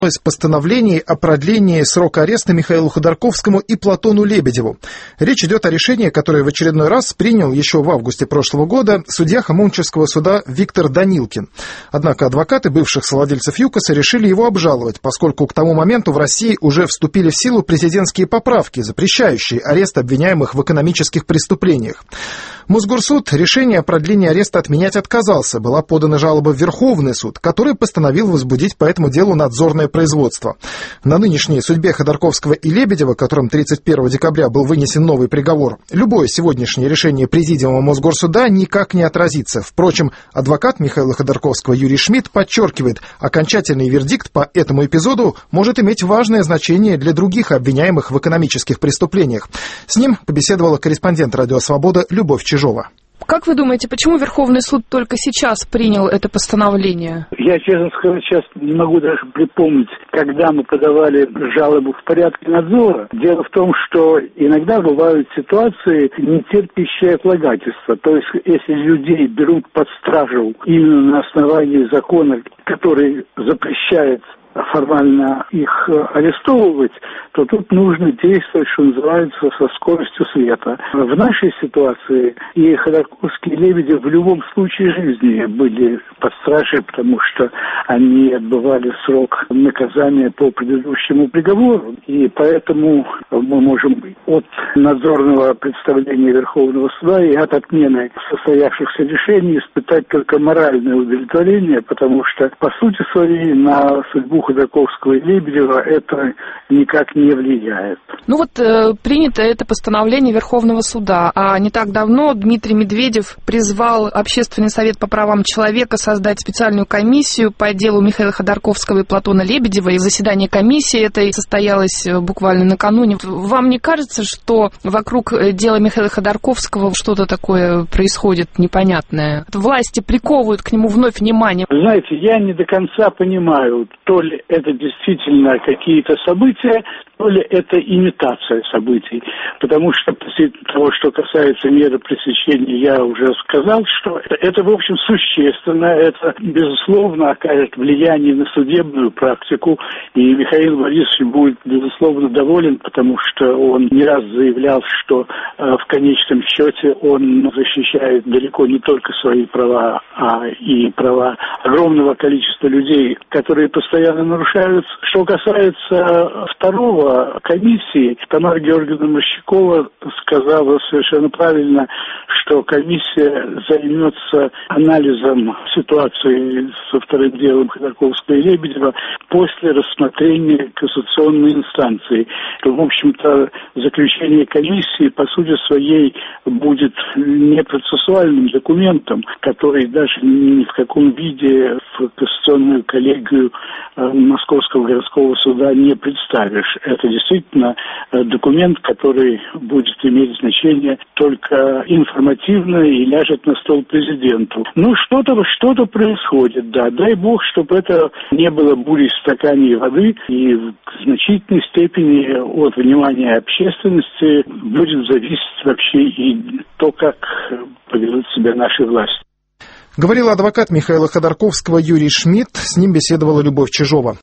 Постановлений о продлении срока ареста Михаилу Ходорковскому и Платону Лебедеву. Речь идет о решении, которое в очередной раз принял еще в августе прошлого года судья Хамовничевского суда Виктор Данилкин. Однако адвокаты бывших совладельцев ЮКОСа решили его обжаловать, поскольку к тому моменту в России уже вступили в силу президентские поправки, запрещающие арест обвиняемых в экономических преступлениях. Мосгорсуд решение о продлении ареста отменять отказался. Была подана жалоба в Верховный суд, который постановил возбудить по этому делу надзорное производства. На нынешней судьбе Ходорковского и Лебедева, которым 31 декабря был вынесен новый приговор, любое сегодняшнее решение Президиума Мосгорсуда никак не отразится. Впрочем, адвокат Михаила Ходорковского Юрий Шмидт подчеркивает, окончательный вердикт по этому эпизоду может иметь важное значение для других обвиняемых в экономических преступлениях. С ним побеседовала корреспондент «Радио Свобода» Любовь Чижова. Как вы думаете, почему Верховный суд только сейчас принял это постановление? Я, честно сказать, сейчас не могу даже припомнить, когда мы подавали жалобу в порядке надзора. Дело в том, что иногда бывают ситуации, не терпящие отлагательства. То есть, если людей берут под стражу именно на основании закона, который запрещает формально их арестовывать, то тут нужно действовать, что называется, со скоростью света. В нашей ситуации и Ходорковский, и Лебедев в любом случае жизни были под стражей, потому что они отбывали срок наказания по предыдущему приговору. И поэтому мы можем от надзорного представления Верховного суда и от отмены состоявшихся решений испытать только моральное удовлетворение, потому что, по сути своей, на судьбу Ходорковского и Лебедева это никак не влияет. Принято это постановление Верховного суда, а не так давно Дмитрий Медведев призвал Общественный совет по правам человека создать специальную комиссию по делу Михаила Ходорковского и Платона Лебедева, и заседание комиссии этой состоялось буквально накануне. Вам не кажется, что вокруг дела Михаила Ходорковского что-то такое происходит непонятное? Власти приковывают к нему вновь внимание. Знаете, я не до конца понимаю, то ли это действительно какие-то события, то ли это имитация событий. Потому что, после того, что касается меры пресечения, я уже сказал, что это, в общем, существенно. Это, безусловно, окажет влияние на судебную практику. И Михаил Борисович будет, безусловно, доволен, потому что он не раз заявлял, что в конечном счете он защищает далеко не только свои права, а и права огромного количества людей, которые постоянно нарушаются. Что касается второго комиссии, Тамара Георгиевна Мощакова сказала совершенно правильно, что комиссия займется анализом ситуации со вторым делом Ходорковского и Лебедева после рассмотрения кассационной инстанции. В общем-то, заключение комиссии, по сути своей, будет не процессуальным документом, который даже ни в каком виде в кассационную коллегию Московского городского суда не представишь. Это действительно документ, который будет иметь значение только информативно и ляжет на стол президенту. Что-то происходит, да. Дай бог, чтобы это не было бурей в стакане воды, и в значительной степени от внимания общественности будет зависеть вообще и то, как поведут себя наши власти. Говорил адвокат Михаила Ходорковского Юрий Шмидт, с ним беседовала Любовь Чижова.